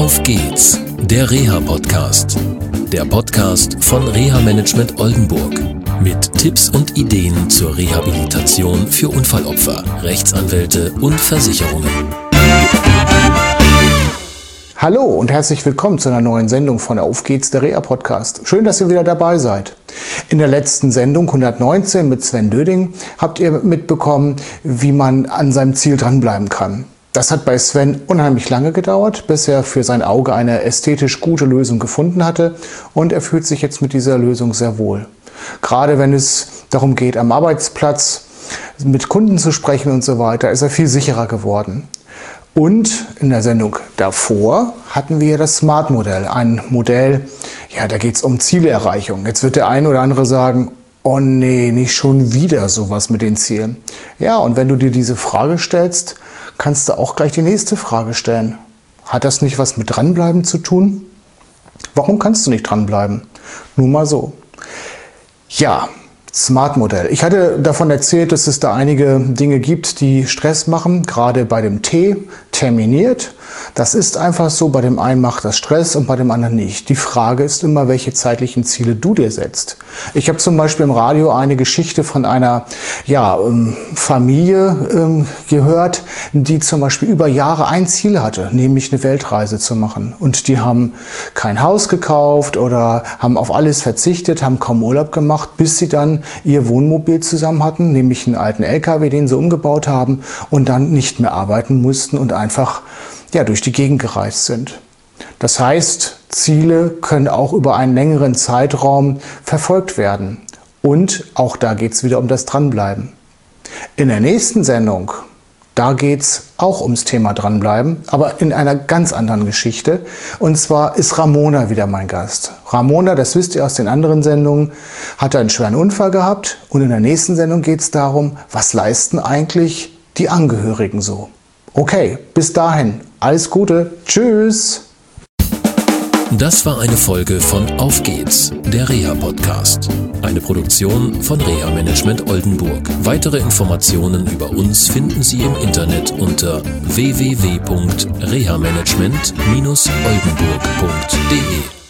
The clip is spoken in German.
Auf geht's, der Reha-Podcast. Der Podcast von Reha-Management Oldenburg. Mit Tipps und Ideen zur Rehabilitation für Unfallopfer, Rechtsanwälte und Versicherungen. Hallo und herzlich willkommen zu einer neuen Sendung von Auf geht's, der Reha-Podcast. Schön, dass ihr wieder dabei seid. In der letzten Sendung 119 mit Sven Döding habt ihr mitbekommen, wie man an seinem Ziel dranbleiben kann. Das hat bei Sven unheimlich lange gedauert, bis er für sein Auge eine ästhetisch gute Lösung gefunden hatte, und er fühlt sich jetzt mit dieser Lösung sehr wohl. Gerade wenn es darum geht, am Arbeitsplatz mit Kunden zu sprechen und so weiter, ist er viel sicherer geworden. Und in der Sendung davor hatten wir das Smart-Modell, ein Modell, da geht es um Zielerreichung. Jetzt wird der eine oder andere sagen, oh nee, nicht schon wieder sowas mit den Zielen. Ja, und wenn du dir diese Frage stellst, kannst du auch gleich die nächste Frage stellen. Hat das nicht was mit Dranbleiben zu tun? Warum kannst du nicht dranbleiben? Nur mal so. Ja, Smart-Modell. Ich hatte davon erzählt, dass es da einige Dinge gibt, die Stress machen, gerade bei dem T, terminiert. Das ist einfach so, bei dem einen macht das Stress und bei dem anderen nicht. Die Frage ist immer, welche zeitlichen Ziele du dir setzt. Ich habe zum Beispiel im Radio eine Geschichte von einer Familie gehört, die zum Beispiel über Jahre ein Ziel hatte, nämlich eine Weltreise zu machen. Und die haben kein Haus gekauft oder haben auf alles verzichtet, haben kaum Urlaub gemacht, bis sie dann ihr Wohnmobil zusammen hatten, nämlich einen alten LKW, den sie umgebaut haben und dann nicht mehr arbeiten mussten und einfach durch die Gegend gereist sind. Das heißt, Ziele können auch über einen längeren Zeitraum verfolgt werden. Und auch da geht es wieder um das Dranbleiben. In der nächsten Sendung, da geht es auch ums Thema Dranbleiben, aber in einer ganz anderen Geschichte. Und zwar ist Ramona wieder mein Gast. Ramona, das wisst ihr aus den anderen Sendungen, hatte einen schweren Unfall gehabt. Und in der nächsten Sendung geht es darum, was leisten eigentlich die Angehörigen so. Okay, bis dahin, alles Gute, tschüss! Das war eine Folge von Auf geht's, der Reha-Podcast. Eine Produktion von Reha-Management Oldenburg. Weitere Informationen über uns finden Sie im Internet unter www.rehamanagement-oldenburg.de.